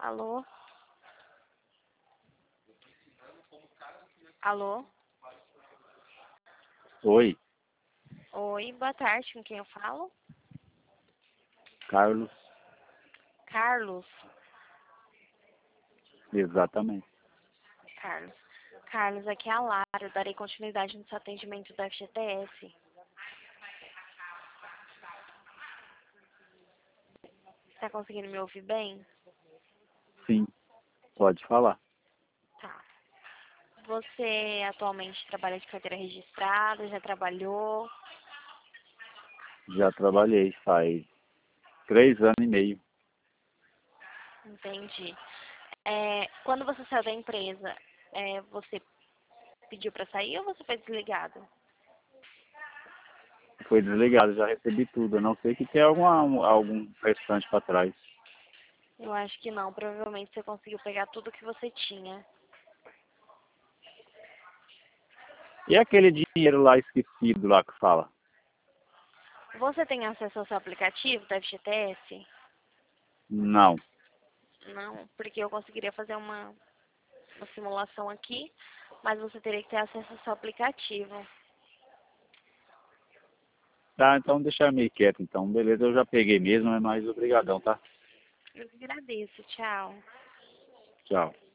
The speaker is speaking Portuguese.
Alô? Alô? Oi, Oi, boa tarde, com quem eu falo? Carlos. Carlos. Exatamente. Carlos. Carlos, aqui é a Lara. Eu darei continuidade no seu atendimento do FGTS. Tá conseguindo me ouvir bem? Sim, pode falar. Tá. Você atualmente trabalha de carteira registrada, já trabalhou? Já trabalhei faz 3 anos e meio. Entendi. Quando você saiu da empresa, você pediu para sair ou você foi desligado? Foi desligado, já recebi tudo. A não sei que tem algum restante para trás. Eu acho que não. Provavelmente você conseguiu pegar tudo que você tinha. E aquele dinheiro lá esquecido lá que fala? Você tem acesso ao seu aplicativo da FGTS? Não. Não, porque eu conseguiria fazer uma simulação aqui, mas você teria que ter acesso ao seu aplicativo. Tá, então deixa meio quieto então. Beleza, eu já peguei mesmo, é mais obrigadão, tá? Eu que agradeço. Tchau. Tchau.